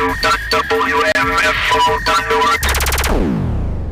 www.wmfo.org.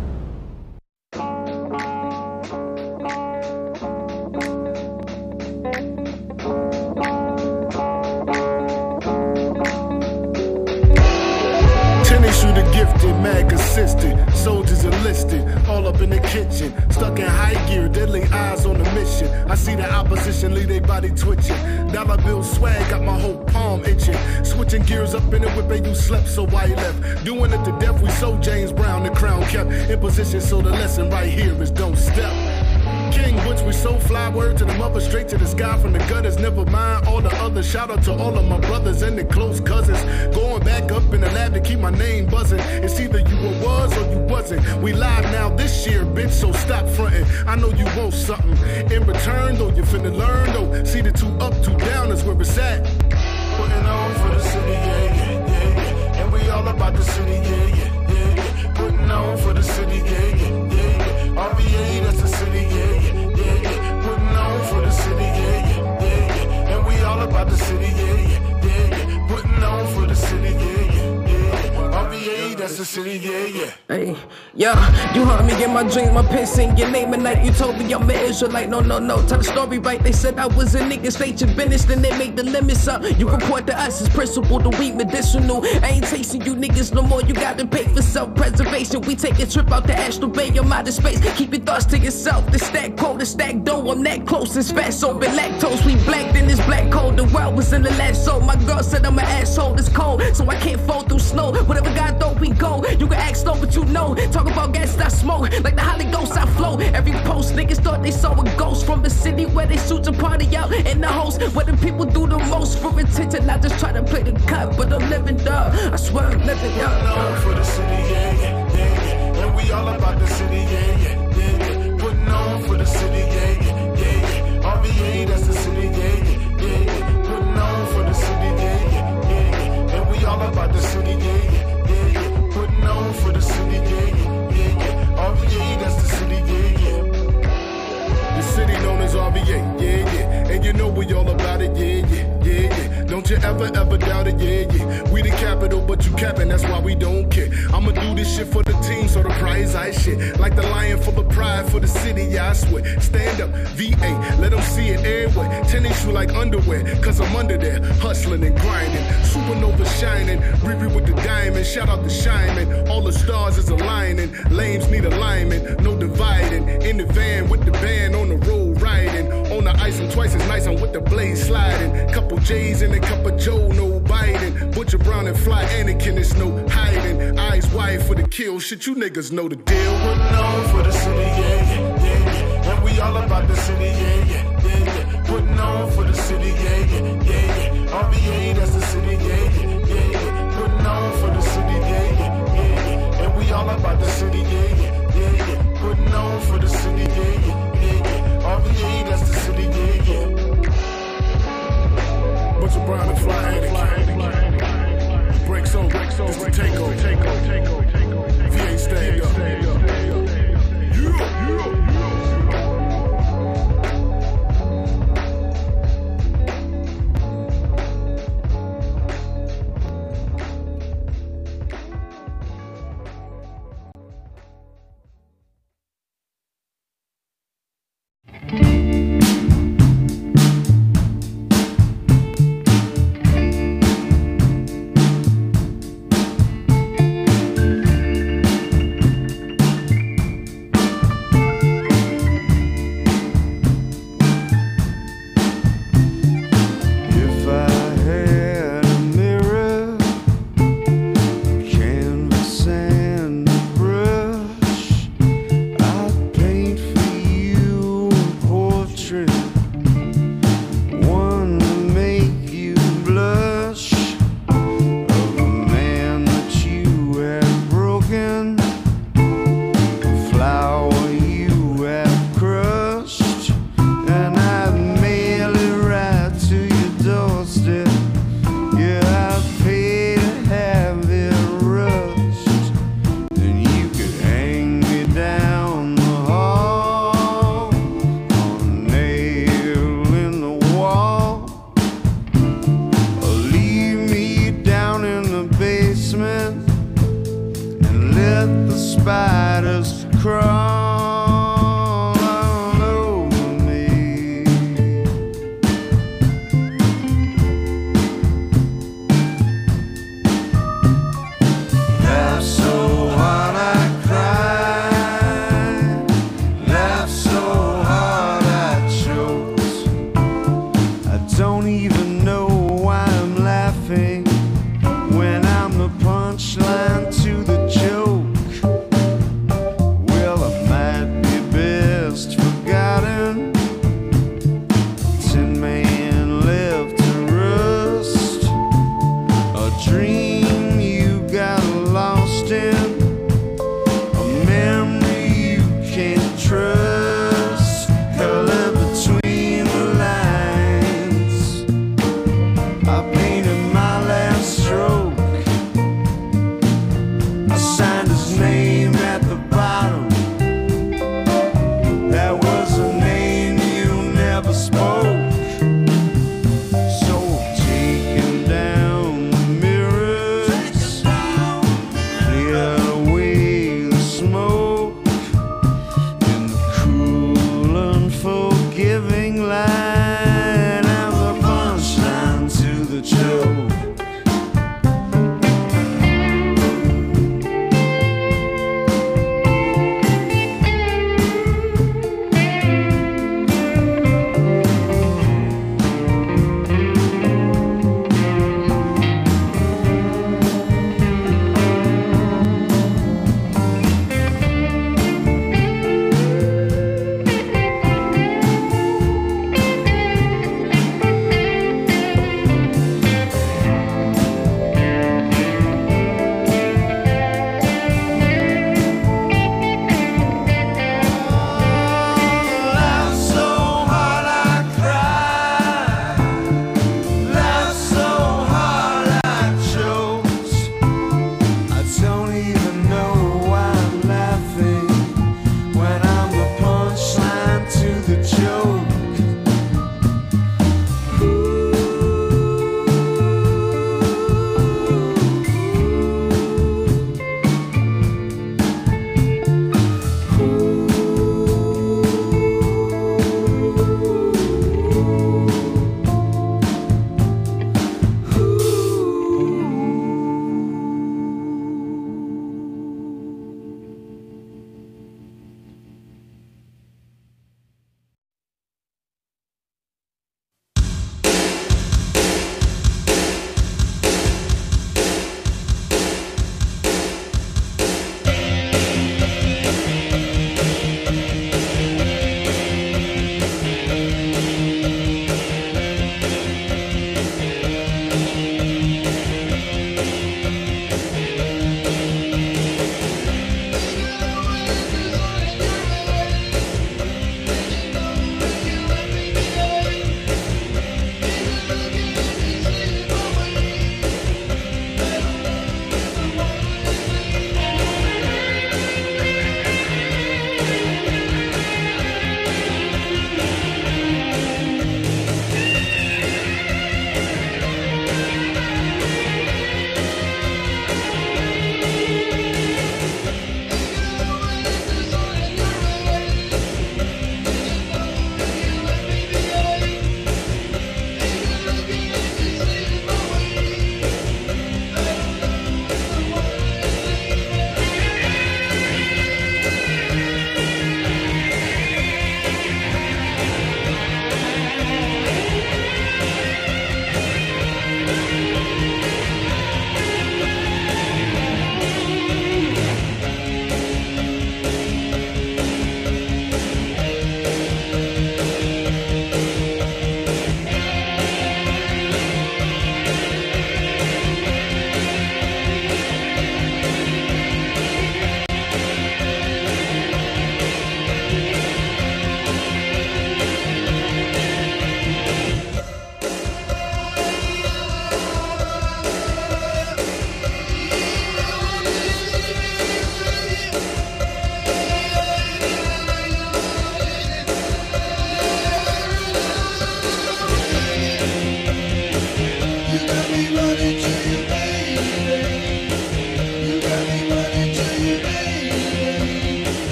Gifted, mad consistent, soldiers enlisted, all up in the kitchen, stuck in high gear, deadly eyes on the mission. I see the opposition leave their body twitching. Dollar bill swag got my whole palm itching. Switching gears up in the whip and you slept, so why you left? Doing it to death, we sold James Brown, the crown kept in position, so the lesson right here is don't step. King Butch, we so fly, word to the mother, straight to the sky from the gutters. Never mind all the others. Shout out to all of my brothers and the close cousins. Going back up in the lab to keep my name buzzing. It's either you was or you wasn't. We live now this year, bitch, so stop fronting. I know you want something in return, though you finna learn, though. See the two up, two down is where it's at. Putting on for the city, yeah, yeah, yeah, yeah. And we all about the city, yeah, yeah, yeah, yeah. Putting on for the city, yeah, yeah, yeah, yeah. RVA, that's the city, yeah, yeah, yeah, yeah. Putting on for the city, yeah, yeah, yeah, yeah. And we all about the city, yeah, yeah, yeah, yeah. Putting on for the city, yeah, yeah, yeah, yeah. RVA, that's the city, yeah, yeah. Hey, yeah, you heard me in my dream, my pen sing your name at night. You told me I'm an Israelite, no, tell the story right. They said I was a nigga, state your business, then they make the limits up. You report to us as principle, the weed medicinal. I ain't chasing you niggas no more, you got to pay for self-preservation. We take a trip out the astral bay, your mind is space. Keep your thoughts to yourself, the stack cold, the stack dough. I'm that close, it's fast, open lactose. We blacked in this black cold, the world was in the last soul. My girl said I'm an asshole, it's cold, so I can't fall through snow. Whatever God thought we go, you can ask no, but you know. Talk about gas, I smoke, like the Holy Ghost, I flow. Every post, niggas thought they saw a ghost from the city where they shoot your party out in the host, where the people do the most for attention. I just try to play the cut, but I'm living up. I swear I'm living up. For the city, yeah, yeah, yeah, yeah. And we all about the city, yeah, yeah, yeah, yeah. Putting on for the city, yeah, yeah, yeah, yeah. RVA, that's the city, yeah, yeah, yeah, yeah. Putting on for the city, yeah, yeah, yeah, yeah. And we all about the city, yeah, yeah, yeah, yeah. Putting on for the city, yeah, yeah, yeah, yeah. RVA, that's the city, yeah, yeah. The city known as RVA, yeah, yeah. And you know we all about it, yeah, yeah, yeah, yeah. Don't you ever doubt it, yeah, yeah. We the capital, but you capping, that's why we don't care. I'ma do this shit for the team, so the prize I shit. Like the lion full of pride for the city, yeah, I swear. Stand up, VA, let them see it everywhere. Tennis shoe like underwear, cause I'm under there. Hustling and grinding, supernova shining. Riri with the diamond, shout out to Shyman. All the stars is aligning, lames need alignment, no dividing. In the van with the band on the road riding. On the ice, I'm twice as nice, I'm with the blade sliding. Couple J's in a cup of Joe, no Biden. Butcher Brown and Fly Anakin, it's no hiding. Eyes wide for the kill, shit, you niggas know the deal. Putting on for the city, yeah, yeah, yeah, yeah. And we all about the city, yeah, yeah, yeah, yeah. Putting on for the city, yeah, yeah, yeah, yeah. RVA, that's the city, yeah, yeah, yeah, yeah. Putting on for the city, yeah, yeah, yeah, yeah. And we all about the city, yeah, yeah, yeah, yeah. Putting on for the city, yeah, yeah, yeah, yeah. RVA, that's the city, yeah, yeah. Butcher Brown and Fly Anakin. Breaks on, it's the takeover. VA stand up. Yeah. the spiders crawl all over me. Laugh so hard I cry, laugh so hard I choke. I don't even know why I'm laughing when I'm the punchline to the joke. Well, I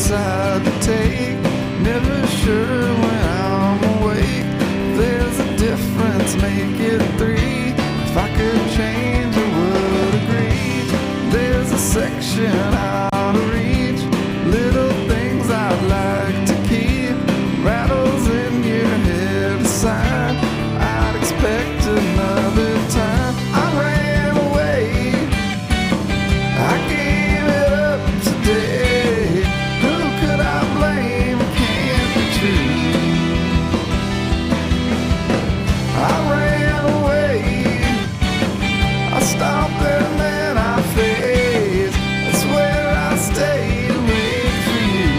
decide to take. Never sure when I'm awake. There's a difference, make it three. If I could change, I would agree. There's a section out of reach. Little things I'd like to keep. Rattles in your head aside. I'd expect another time. I ran away. I gave it up today. Who could I blame? It can't be true. I ran away. I stopped and then I faced. That's where I stayed and wait for you.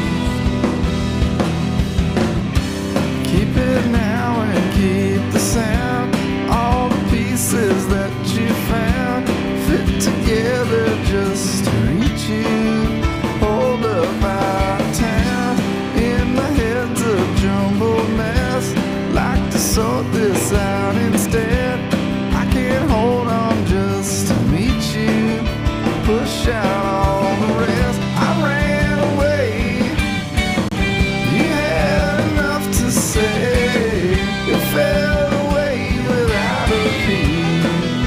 Keep it now and keep the sound. All the pieces that you found fit together just to reach you. Hold up out of town in the heads of jumbled mess. Like to sort this out instead. I can't hold on just to meet you. Push out all the rest. I ran away. You had enough to say. It fell away without a beat.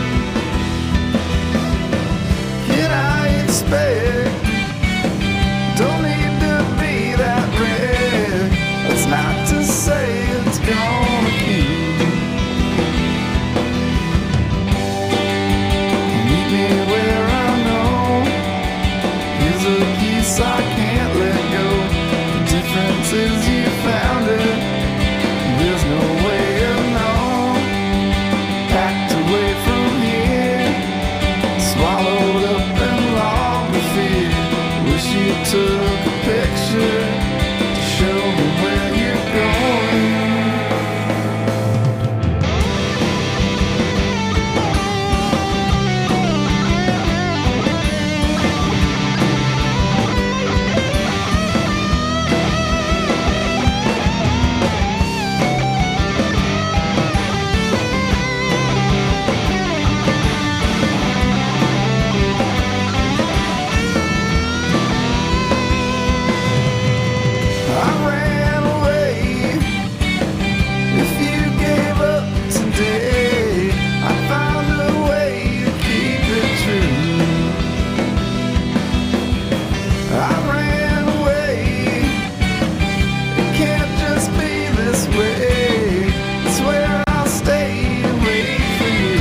Can I expect? Don't need to be that red. That's not to say it's gonna keep. Meet me where I know. Here's a piece I can't let go. The difference is you found it. There's no way of knowing. Packed away from here. Swallowed up and logged the fear. Wish you took a picture to show me where you're going. I ran away. If you gave up today, I found a way to keep it true. I ran away. It can't just be this way. It's where I'll stay and wait for you.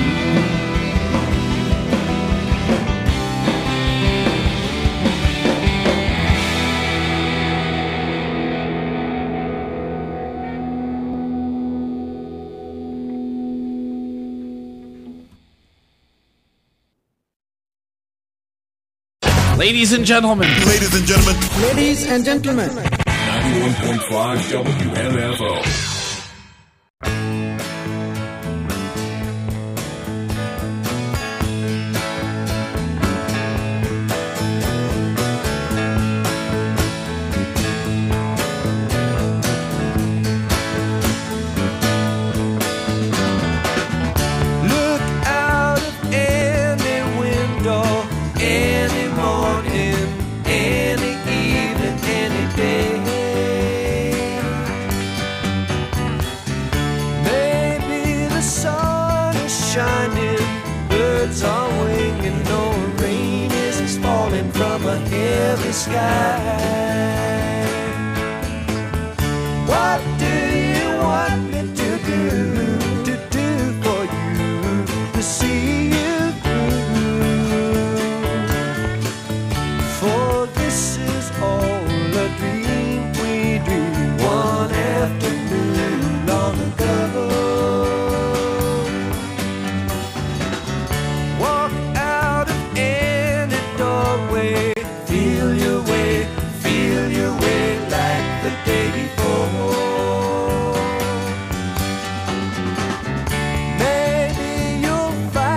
Ladies and gentlemen, Ladies and gentlemen, Ladies and gentlemen, 91.5 WMFO. Look out of any window, any morning, any evening, any day. Maybe the sun is shining, birds are winging, no rain is falling from a heavy sky. What do you want me to do for you, to see you through? For this is all a dream we dreamed one afternoon long ago. Walk out of any doorway, feel your way like the day before. Maybe you'll find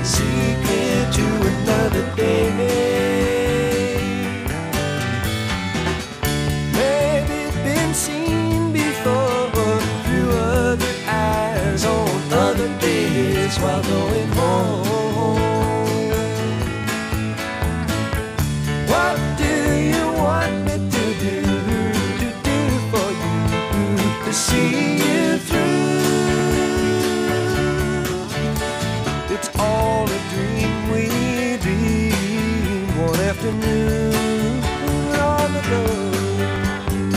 secret to another day. Maybe been seen before through other eyes on other days while going home. What do you want me to do for you to see you through? It's all a dream we dream one afternoon on the road.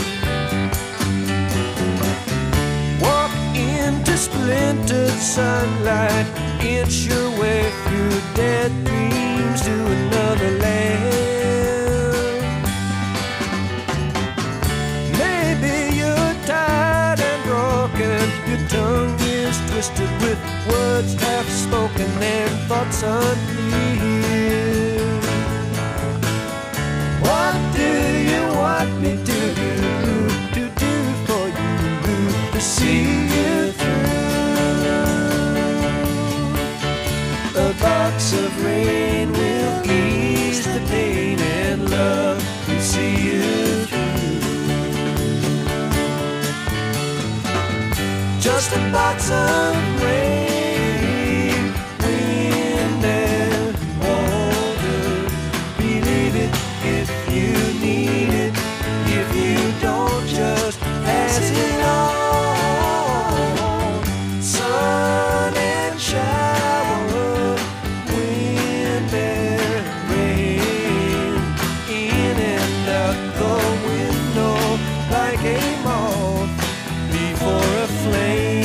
Walk into splintered sunlight, inch your way through dead dreams to another land. Maybe you're tired and broken, your tongue is twisted with words half spoken and thoughts unclear. What do you want me to do for you to see you through? A box of rain will ease the pain and love will see you through. Just a box of rain, wind and water. Believe it if you need it. If you don't, just pass it on. Sun and shower, wind and rain, in and out the window like a moth before a flame.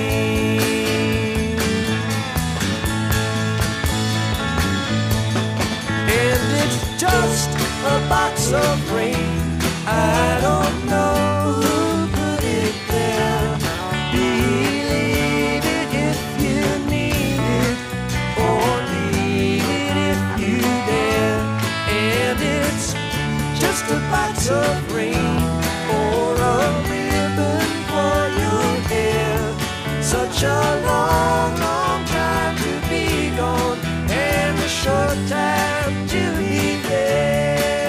And it's just a box of rain. I don't know who put it there. Believe it if you need it, or leave it if you dare. And it's just a box of rain, or a ribbon for your hair. Such a long, long time to be gone, and a short time to be there.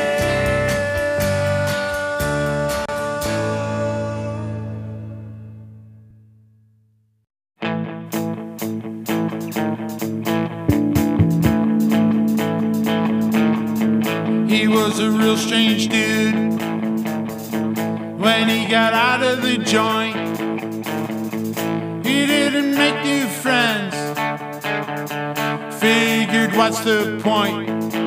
He was a real strange dude when he got out of the joint. He didn't make new friends, figured what's the point?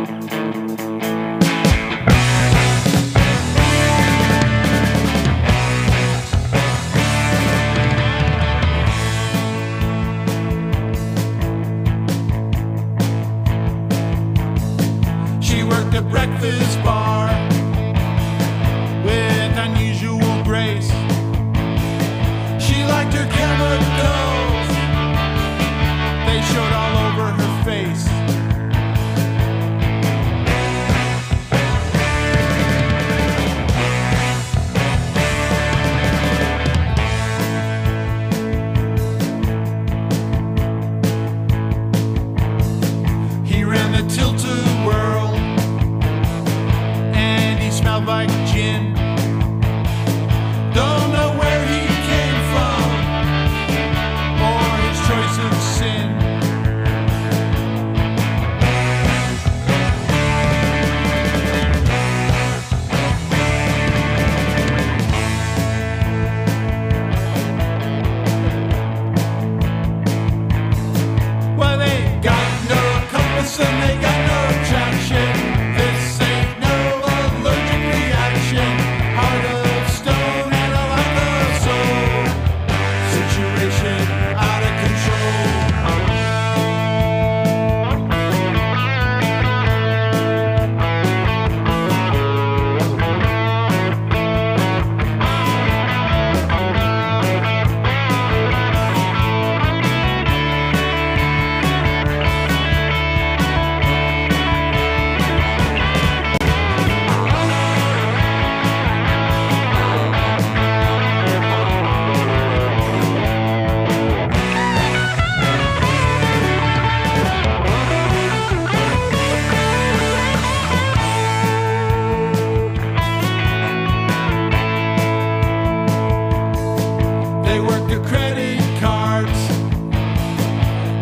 She worked a breakfast bar with unusual grace. She liked her chemicals, they showed all over her face.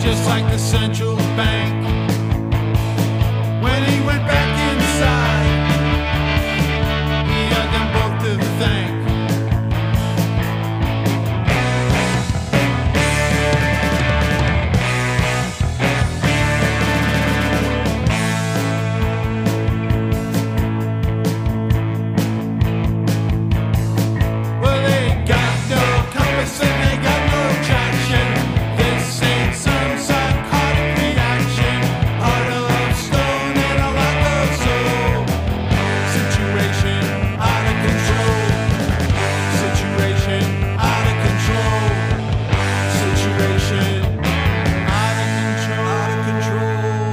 just like the central bank. When he went back inside, he had them both to thank. Well, they ain't got no compass and they got no traction. This ain't some psychotic reaction. Heart of stone and a lot of soul. Situation out of control. Situation out of control. Situation out of control. Out of control.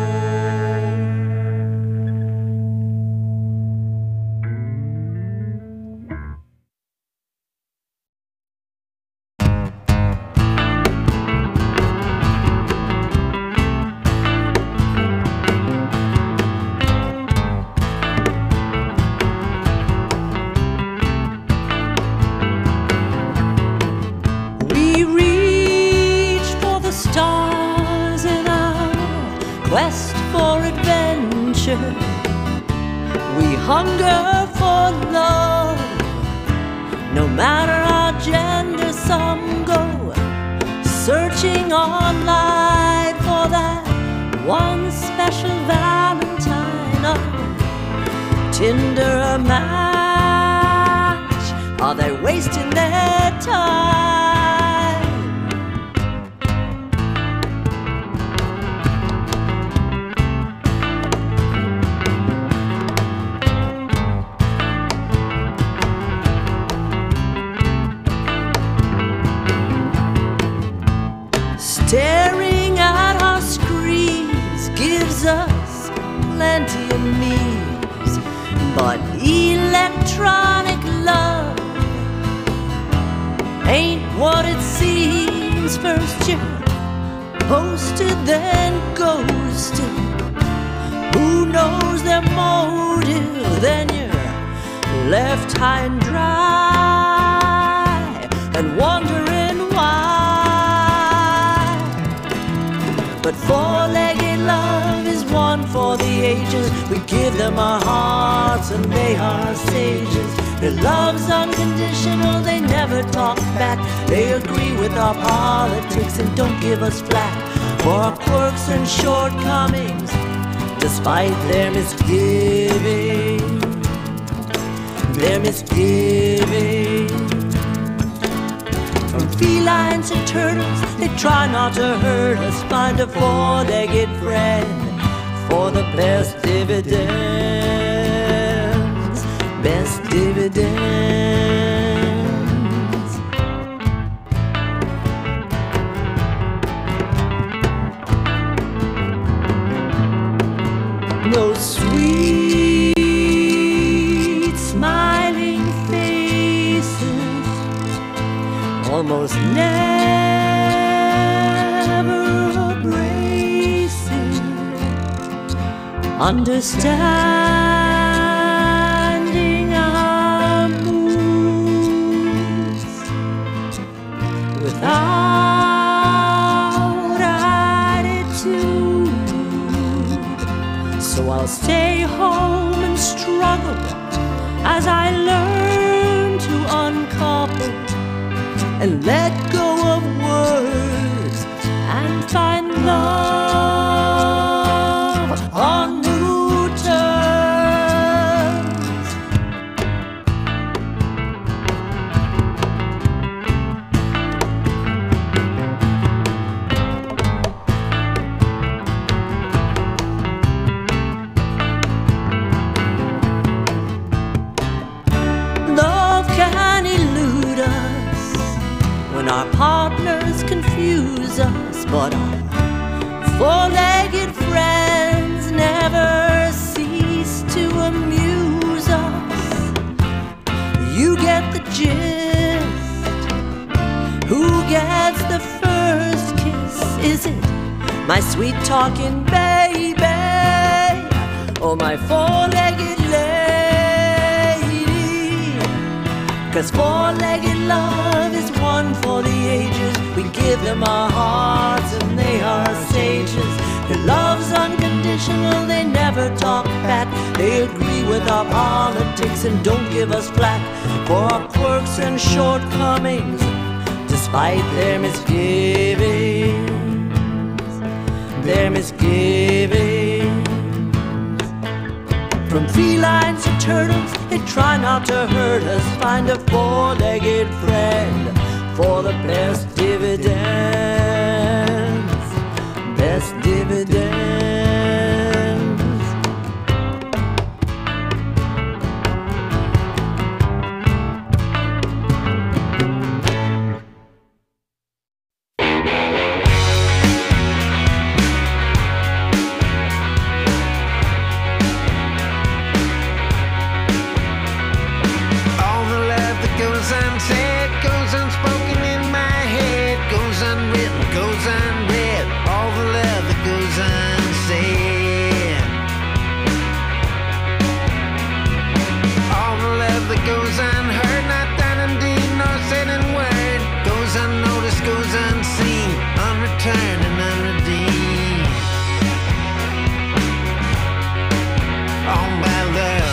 We reach for the stars in our quest for adventure. We hunger for love, no matter our gender. Some go searching online for that one special Valentine. Oh, Tinder a match? Are they wasting their time? Staring at our screens gives us plenty of memes, but electronic love ain't what it seems. First you're posted, then ghosted. Who knows their motive? Then you're left high and dry and wondering why. But four-legged love is one for the ages. We give them our hearts and they are sages. Their love's unconditional, they never talk back. They agree with our politics and don't give us flack for our quirks and shortcomings, despite their misgiving. Their misgiving. From felines to turtles, they try not to hurt us. Find a four-legged friend for the best dividends. Best dividends. No sweet smiling faces, almost never abrasive, understanding our moods without attitude. So I'll stay home and struggle as I learn to uncouple and let go of words and find love on new terms. Love can elude us when our partners confuse us, but our four-legged friends never cease to amuse us. You get the gist. Who gets the first kiss? Is it my sweet talking baby or my four-legged lady? 'Cause four-legged love is one for the ages. We give them our hearts and they are Their love's unconditional, they never talk back. They agree with our politics and don't give us flack for our quirks and shortcomings, despite their misgivings. Their misgivings. From felines to turtles, they try not to hurt us. Find a four-legged friend for the best dividends. Best dividends. All the love that goes unsaid, goes unspoken in my head, goes unwritten, goes unread. All the love that goes unsaid. All the love that goes unheard, not done in deed, nor said in word, goes unnoticed, goes unseen, unreturned and unredeemed. All my love.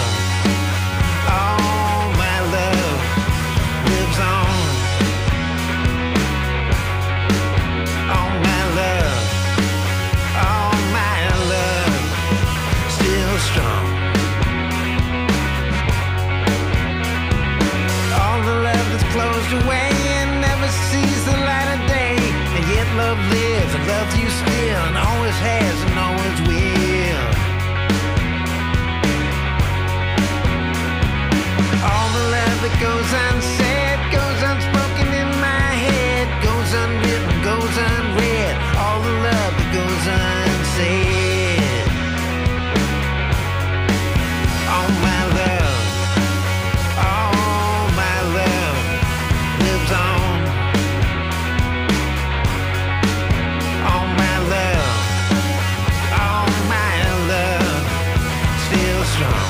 All my love lives on. All my love still strong. All the love that's closed away and never sees the light of day, and yet love lives and loves you still, and always has and always will. All the love that goes unsaid, goes unspoken in my head, goes unwritten, goes unread. All the love that goes unsaid. All my love lives on. All my love still strong.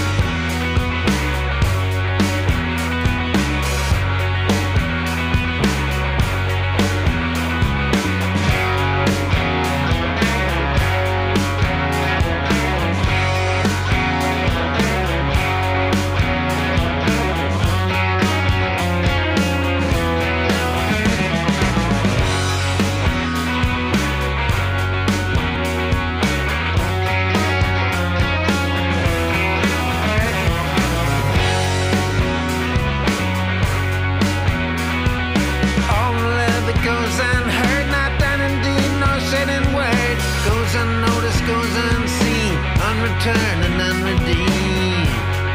All the love that goes unheard, not done in deed, nor said in word, goes unnoticed, goes unseen, unreturned and unredeemed.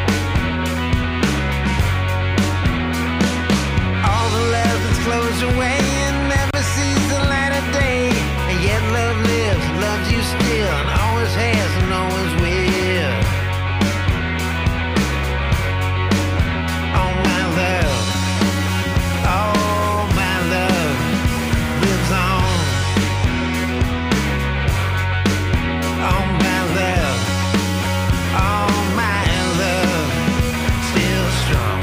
All the love that's closed away and never sees the light of day, and yet love lives, loves you still, and always has and always will. All my love lives on. All my love still strong.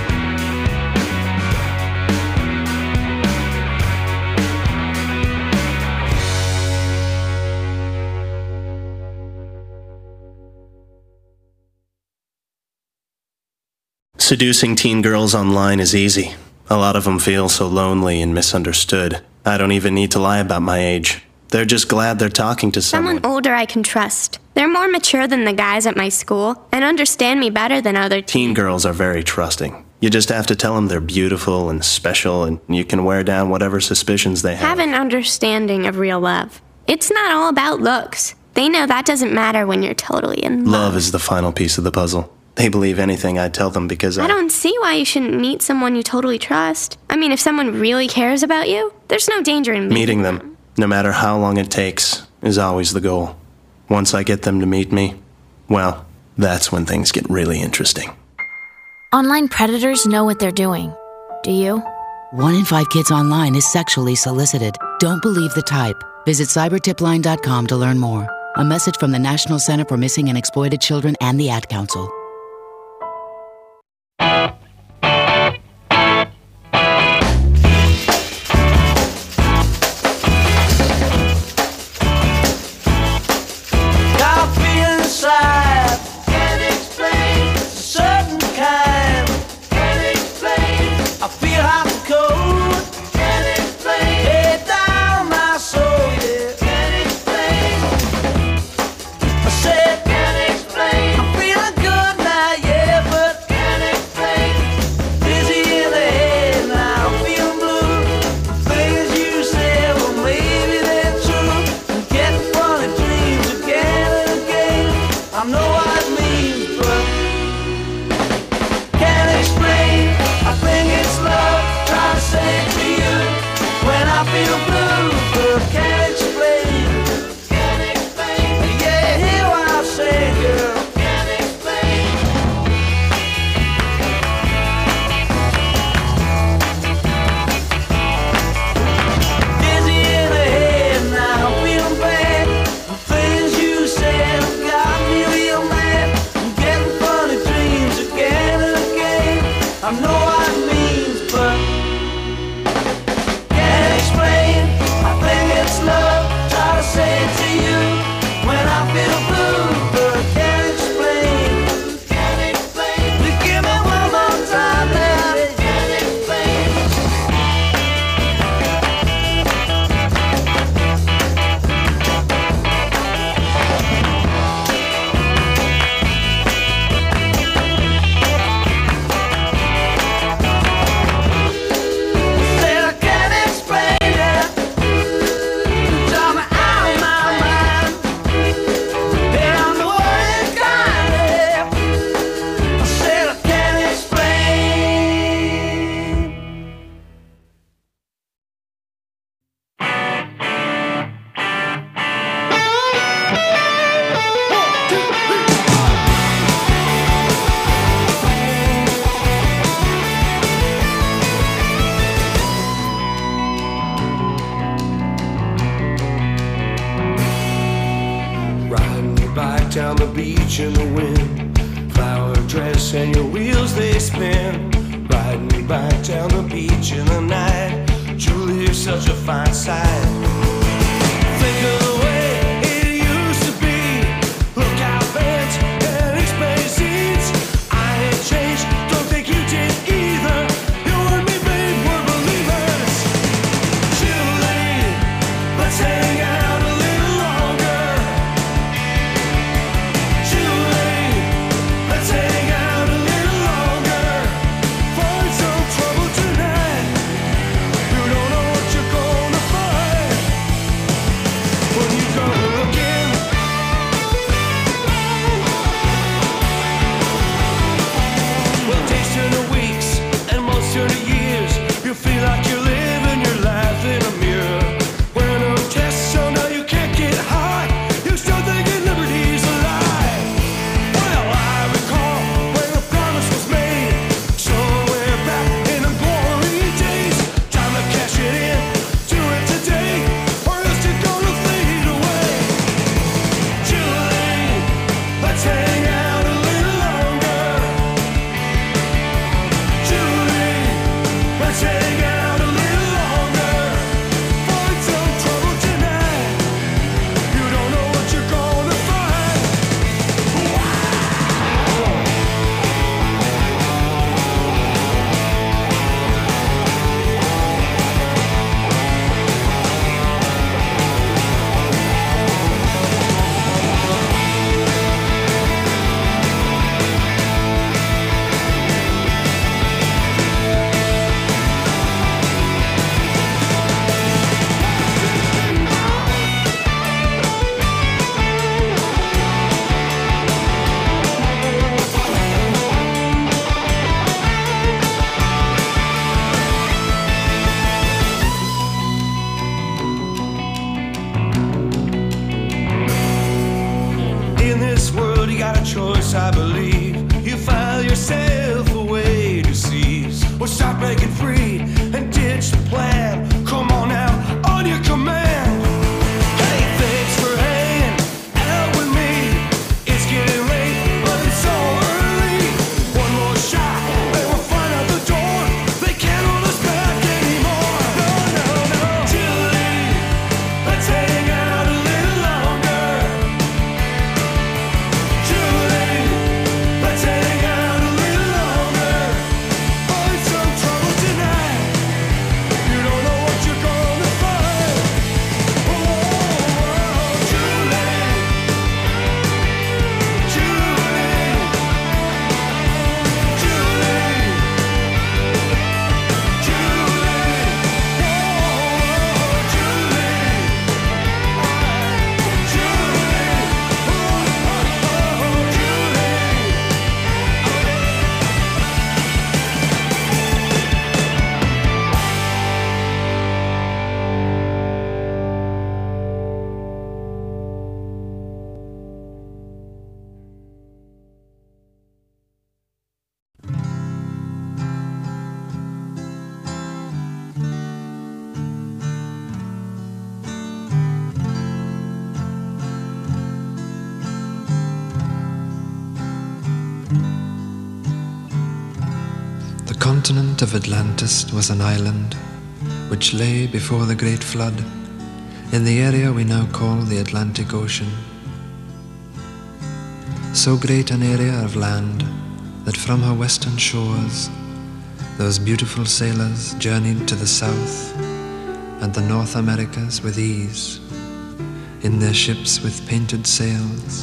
Seducing teen girls online is easy. A lot of them feel so lonely and misunderstood. I don't even need to lie about my age. They're just glad they're talking to someone. Someone older I can trust. They're more mature than the guys at my school and understand me better than other Teen girls are very trusting. You just have to tell them they're beautiful and special, and you can wear down whatever suspicions they have. Have an understanding of real love. It's not all about looks. They know that doesn't matter when you're totally in love. Love is the final piece of the puzzle. They believe anything I tell them because I don't see why you shouldn't meet someone you totally trust. I mean, if someone really cares about you, there's no danger in meeting them, no matter how long it takes, is always the goal. Once I get them to meet me, well, that's when things get really interesting. Online predators know what they're doing. Do you? 1 in 5 kids online is sexually solicited. Don't believe the type. Visit cybertipline.com to learn more. A message from the National Center for Missing and Exploited Children and the Ad Council. down the beach in the wind. Flower dress and your wheels they spin. Riding me back down the beach in the night. Julie, you're such a fine sight. Think of the way it used to be. Look out, fence and explain scenes. I ain't changed, don't think you did either. You and me, babe, we're believers. Julie, let's hang out a little longer. Julie, let's hang out a little longer. Find some trouble tonight. You don't know what you're gonna find when you go looking. Well, days turn to weeks and months turn to years. You feel like you're living your life in a mirror. When a test, so now you can't get high. You start thinking liberty's a lie. Well, I recall when the promise was made. Somewhere back in the glory days. Time to cash it in, do it today, or else you're gonna fade away. Julie, let's hang out a little longer. Julie, let's hang out a little longer. Find some trouble tonight. You don't know what you're gonna find. In this world, you got a choice, I believe. You file yourself away to seize, or start breaking free and ditch the plan. Come on now, on your command. Hey, thanks for hanging out with me. It's getting late, but it's so early. One more shot, and we'll find out the door. They can't hold us back anymore. No, no, no. Julie, let's hang out a little longer. Julie, let's hang out a little longer. Find some trouble tonight. You don't know what you're gonna find. Oh, Julie, Julie, Julie, The continent of Atlantis was an island which lay before the Great Flood in the area we now call the Atlantic Ocean. So great an area of land that from her western shores those beautiful sailors journeyed to the South and the North Americas with ease in their ships with painted sails.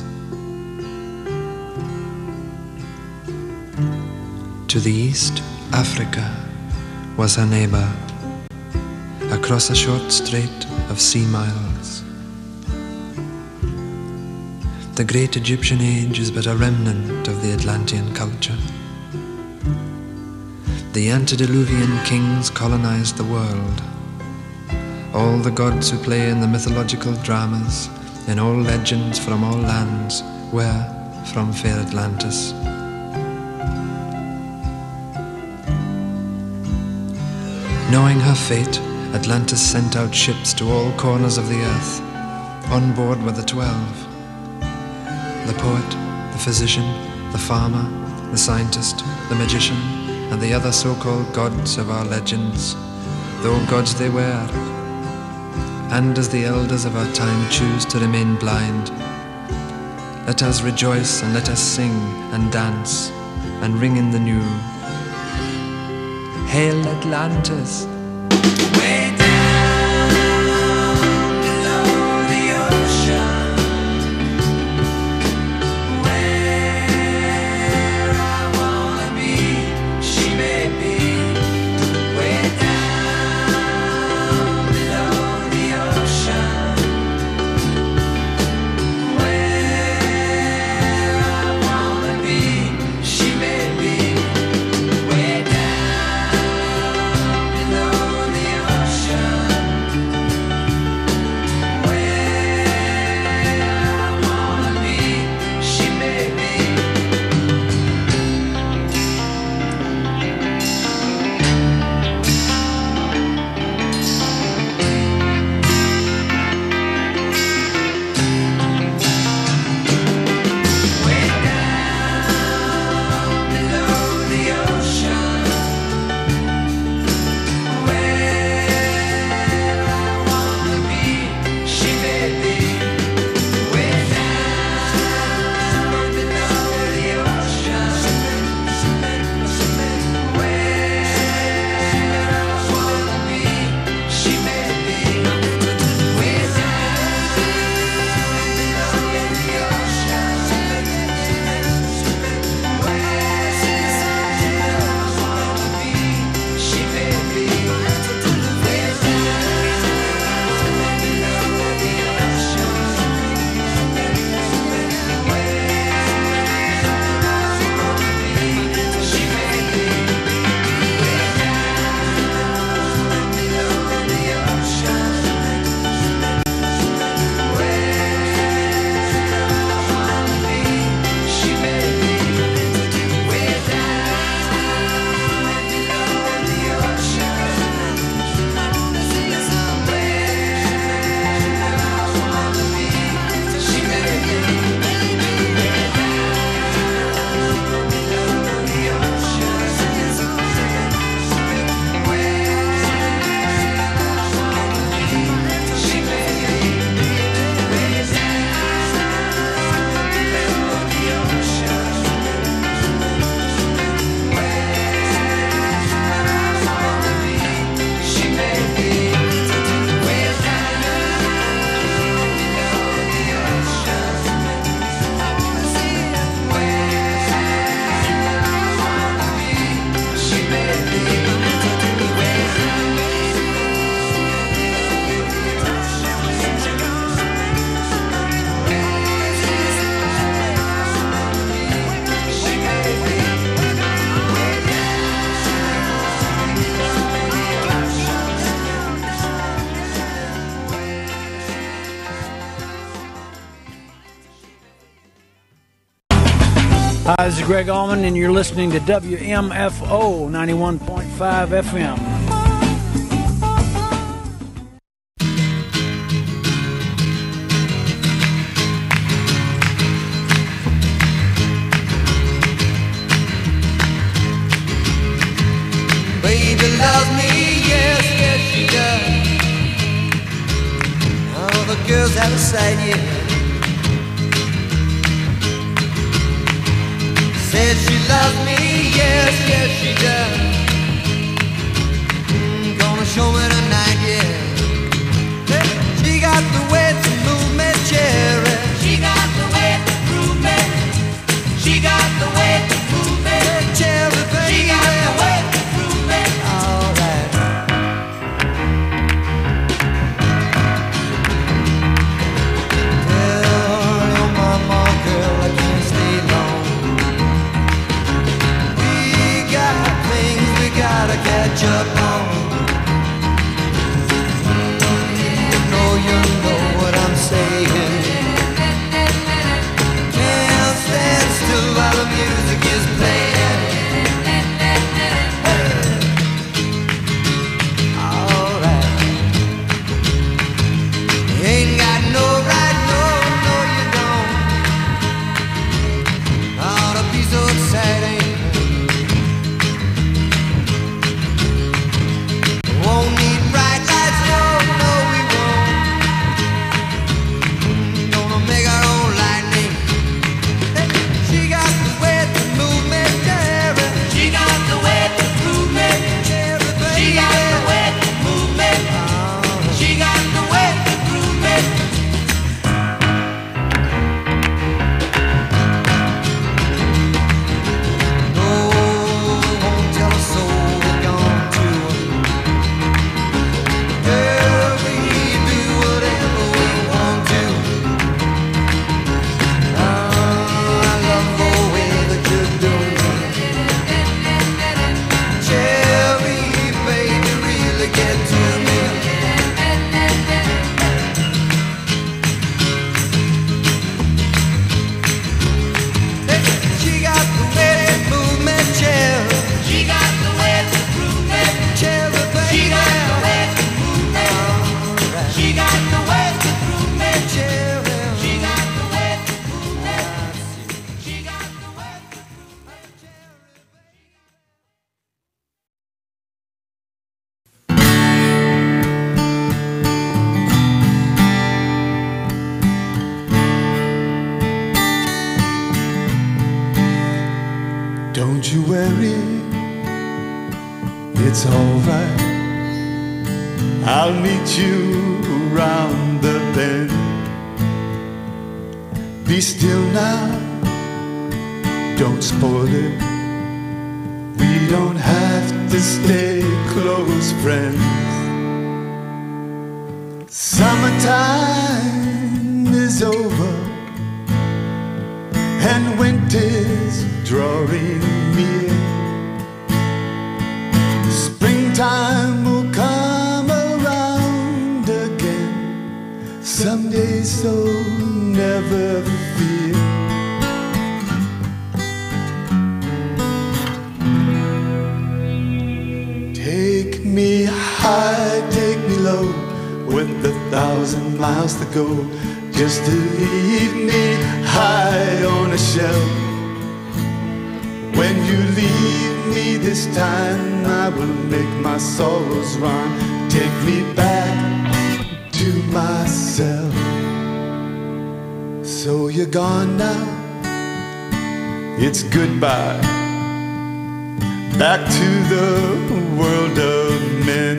To the east, Africa was her neighbor, across a short strait of sea miles. The great Egyptian age is but a remnant of the Atlantean culture. The antediluvian kings colonized the world. All the gods who play in the mythological dramas, in all legends from all lands, were from fair Atlantis. Knowing her fate, Atlantis sent out ships to all corners of the earth. On board were the 12. the poet, the physician, the farmer, the scientist, the magician, and the other so-called gods of our legends, though gods they were. And as the elders of our time choose to remain blind, let us rejoice and let us sing and dance and ring in the new. Hail Atlantis! Way down below the ocean, where I wanna be, she may be. Way down below the ocean, where I wanna be, she may be. Way down below the ocean, where I wanna be, she may be. Way down below the ocean, where I wanna be, she may be. Way down below the ocean, where I wanna be, she may be. Way down below the ocean, she may be. Way Hi, this is Greg Allman, and you're listening to WMFO 91.5 FM. Baby loves me, yes, yes she does. All the girls out of sight, yeah. Says she loves me, yes, yes she does. Gonna show me tonight, yeah. She got the way to move me, cherry. She got the way to move me. She got the way to move me, cherry, baby. She got the way to move me. All right. Tell your mama, girl, I can't stay long. We got things it's alright. I'll meet you around the bend. Be still now, don't spoil it. We don't have to stay close friends. Summertime is over and winter's drawing near. Springtime will come around again someday, so never fear. Take me high, take me low, with 1,000 miles to go, just to leave me high on a shelf. When you leave me this time, I will make my sorrows run. Take me back to myself. So you're gone now, it's goodbye. Back to the world of men.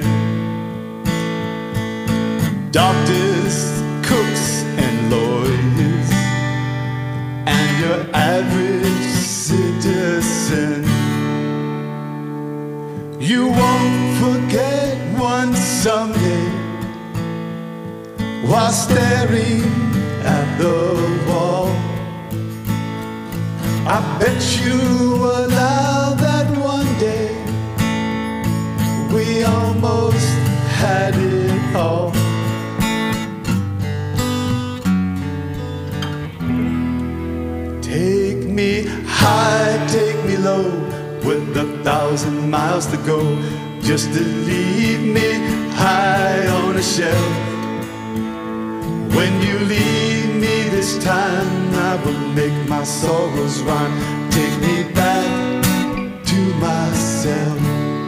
Doctors, cooks, and lawyers, and your average citizen. You won't forget one someday, while staring at the wall. I bet you allow that one day we almost had it all. Take me high, take me low, with 1,000 miles to go, just to leave me high on a shelf. When you leave me this time, I will make my sorrows run. Take me back to myself.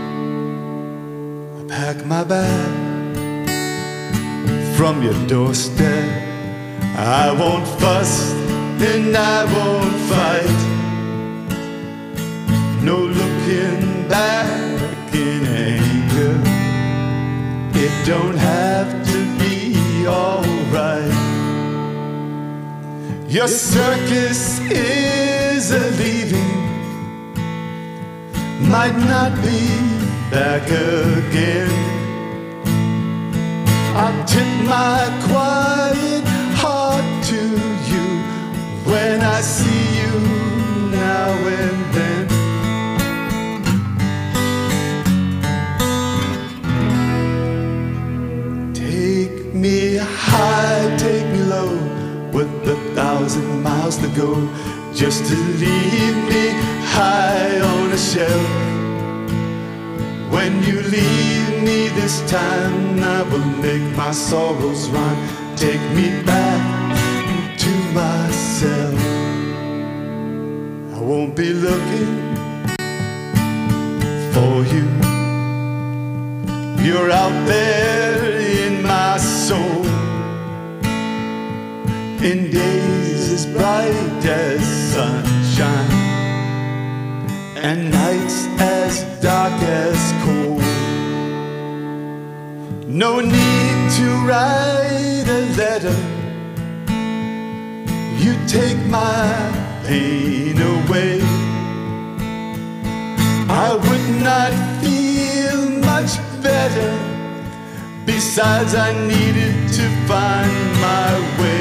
I pack my bag from your doorstep. I won't fuss and I won't fight. No looking back in anger. It don't have to be alright. Your circus is a leaving, might not be back again. I'll tip my quiet heart to you when I see you now and then. Take me high, take me low, with 1,000 miles to go, just to leave me high on a shelf. When you leave me this time, I will make my sorrows run. Take me back to myself. I won't be looking for you. You're out there in my soul, in days as bright as sunshine, and nights as dark as cold. No need to write a letter, you take my pain away. I would not feel much better, besides I needed to find my way.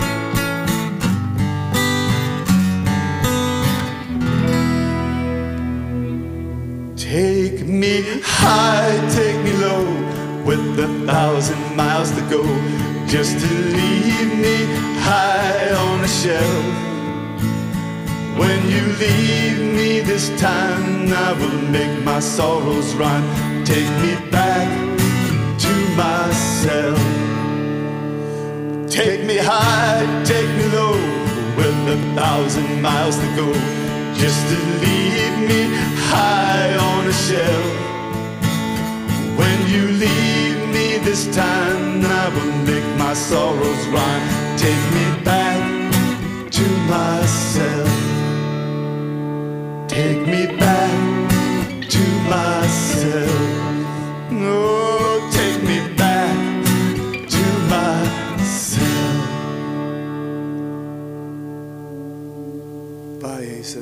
Take me high, take me low, with 1,000 miles to go, just to leave me high on a shelf. When you leave me this time, I will make my sorrows run. Take me back to myself. Take me high, take me low, with 1,000 miles to go, just to leave me high on a shelf. When you leave me this time, I will make my sorrows run. Take me back to myself. Take me back to myself. Bye, Asa.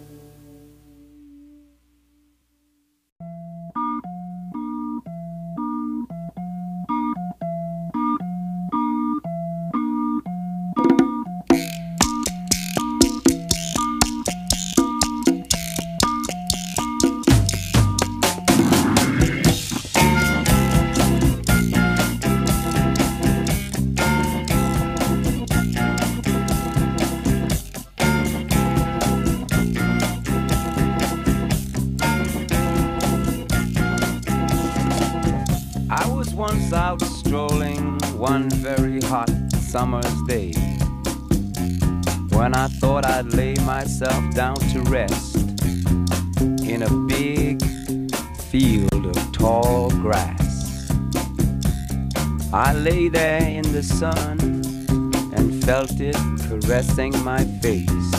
I was once out strolling one very hot summer's day, when I thought I'd lay myself down to rest in a big field of tall grass. I lay there in the sun and felt it caressing my face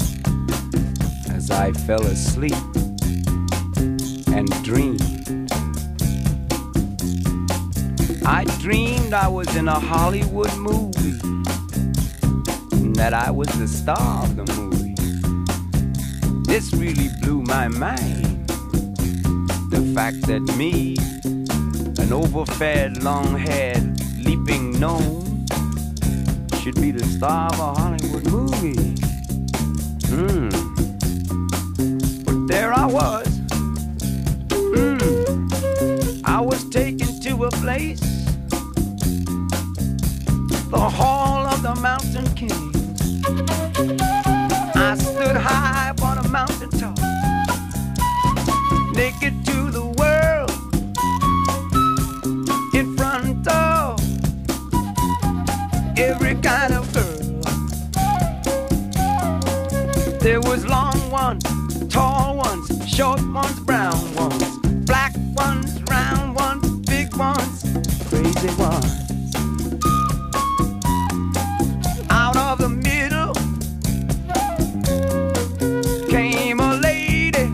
as I fell asleep and dreamed. I dreamed I was in a Hollywood movie, and that I was the star of the movie. This really blew my mind, the fact that me, an overfed, long-haired, leaping gnome, should be the star of a Hollywood movie. But there I was. I was taken to a place, the Hall of the Mountain King. I stood high upon a mountain top, naked to the world, in front of every kind of girl. There was long ones, tall ones, short ones, brown ones, black ones, round ones, big ones, crazy ones. Out of the middle came a lady.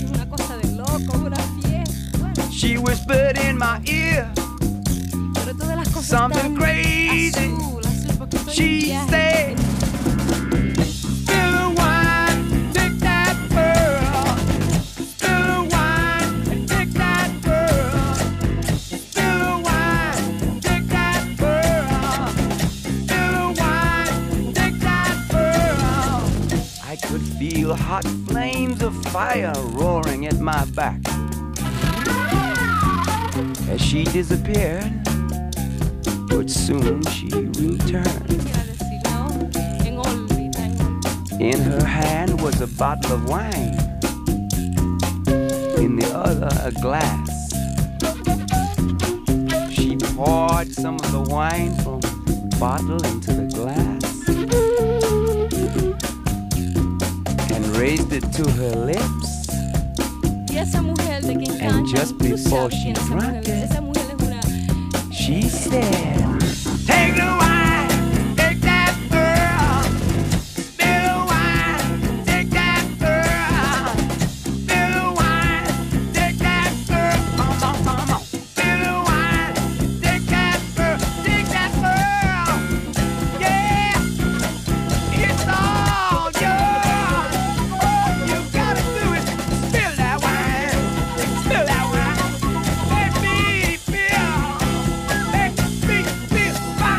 She whispered in my ear something crazy. She said, "Spill the wine, take that pearl. Spill the wine and take that pearl. Spill the wine, take that pearl. Spill the wine, take that pearl." I could feel hot flames of fire roaring at my back as she disappeared, but soon she returned. In her hand was a bottle of wine, in the other a glass. She poured some of the wine from the bottle into the glass and raised it to her lips. And just before she drank it, she said, "Take the wine, take that pearl. Spill the wine, take that pearl. Spill the wine, take that pearl. Come on, come on. Spill the wine, take that pearl, take that pearl. Yeah, it's all yours. You gotta do it. Spill that wine, spill that wine. Let me feel, let me feel my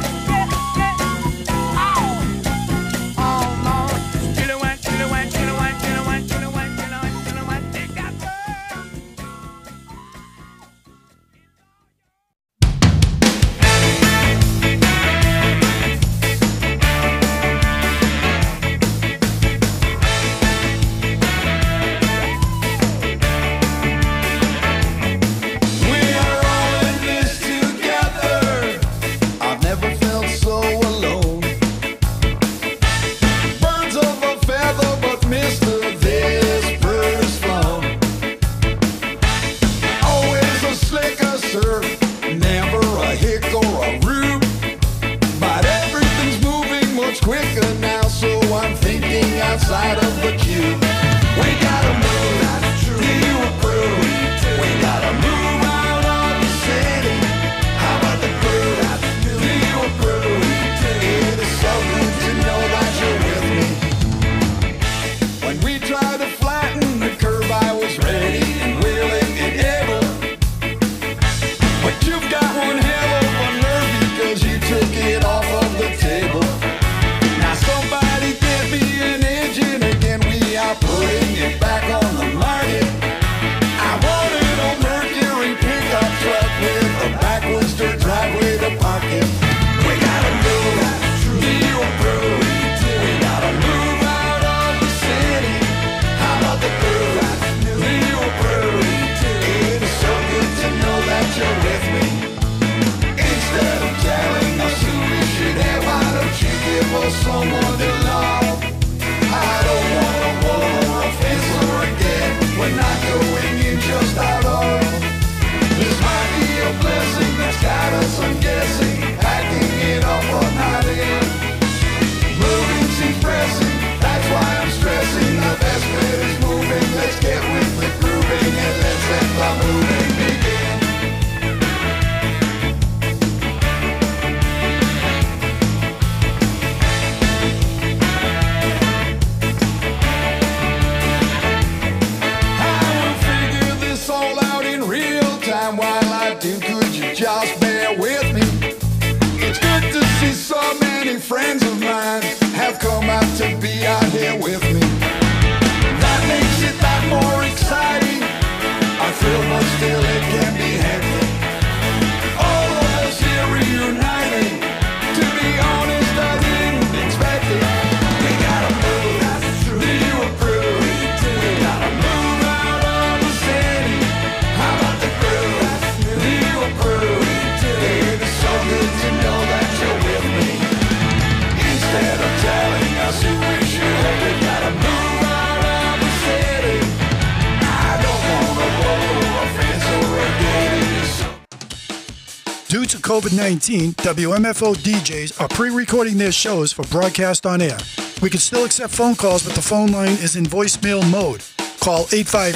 Due to COVID-19, WMFO DJs are pre-recording their shows for broadcast on air. We can still accept phone calls, but the phone line is in voicemail mode. Call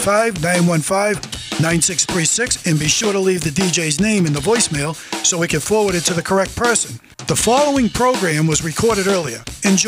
855-915-9636 and be sure to leave the DJ's name in the voicemail so we can forward it to the correct person. The following program was recorded earlier. Enjoy.